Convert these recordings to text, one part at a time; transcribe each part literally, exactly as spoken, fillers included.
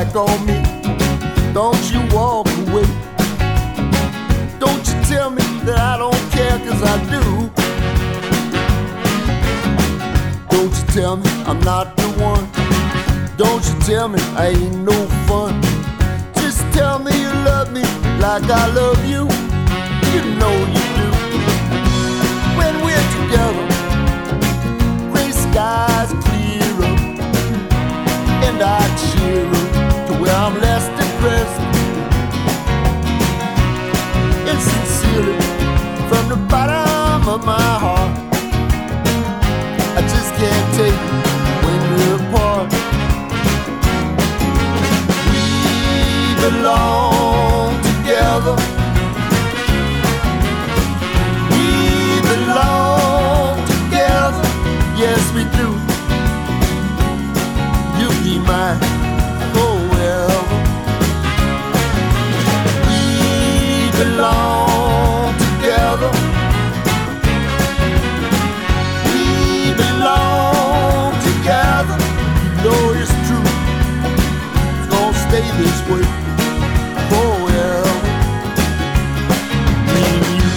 back on me. Don't you walk away. Don't you tell me that I don't care, 'cause I do. Don't you tell me I'm not the one. Don't you tell me I ain't no fun. Just tell me you love me like I love you. You know you do. When we're together, gray skies clear up, and I cheer up to where I'm less depressed. And sincerely, from the bottom of my heart, I just can't take it when we're apart. We belong together. We belong together. Yes, we do. You'll be mine forever. We belong together. We belong together. You know it's true. It's gonna stay this way forever. Me and you.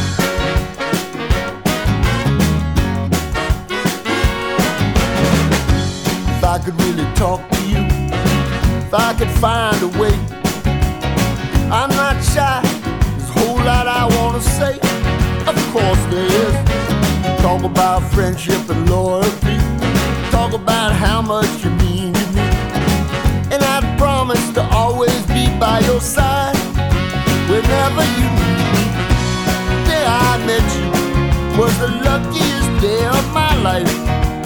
If I could really talk to you, if I could find a way, I'm not shy. There's a whole lot I wanna say. Of course there is. Talk about friendship and loyalty. Talk about how much you mean to me. And I promise to always be by your side whenever you need me. The day I met you was the luckiest day of my life.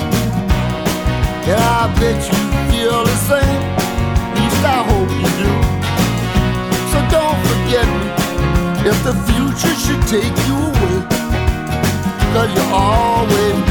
And I bet you feel the same. At least I hope you do. So don't forget me if the future should take you away, 'cause you're always